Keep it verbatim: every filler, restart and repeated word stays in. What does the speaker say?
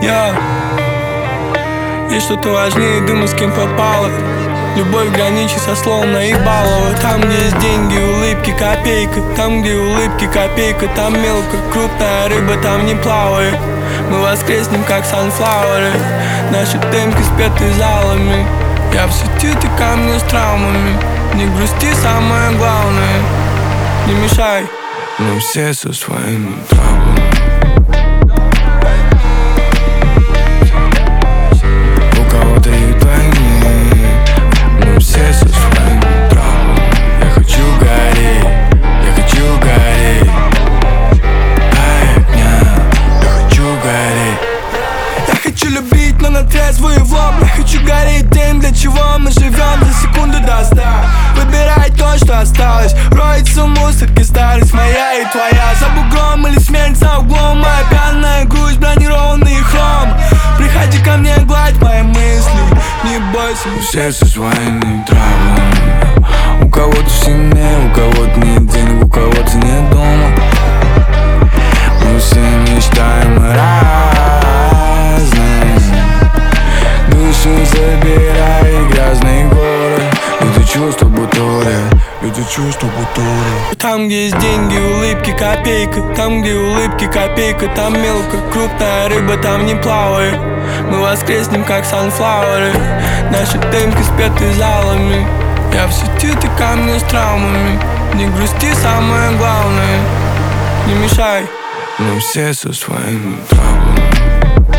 Я Есть что-то важнее дыма, с кем попало. Любовь граничит со словом наебалово. Там, где есть деньги, улыбки, копейка. Там, где улыбки, копейка, там мелко. Крупная рыба там не плавает. Мы воскреснем, как санфлауэры. Наши темпы спеты залами. Я в сети, ты ко мне с травмами. Не грусти, самое главное. Не мешай. Мы все со своими травмами. У кого-то и двойные. Мы все со своими травмами. Я хочу гореть, я хочу гореть. Ай, огня, я хочу гореть. Я хочу любить, но на трезвую в лоб. Я хочу гореть тем, для чего мы живем. За секунду до ста. Выбирай то, что осталось. Роется в мусорке старость моя и твоя. За бугром или смерть за углом. Моя пьяная грусть, бронированный хром. Приходи ко мне, гладь мои мысли. Не бойся, мы все со своими травмами. У кого-то сильнее, у кого-то нет денег, у кого-то нет дома. Мы все мечтаем разные. Душу забирай, грязный город. Это чувство бутури, это чувство бутури. Там, где есть деньги, улыбки, копейка. Там, где улыбки, копейка, там мелко. Крупная рыба там не плавает. Мы воскреснем, как санфлауэры. Наши темпы спеты залами. Я в сети, ты ко мне с травмами. Не грусти, самое главное. Не мешай. Мы все со своими травмами.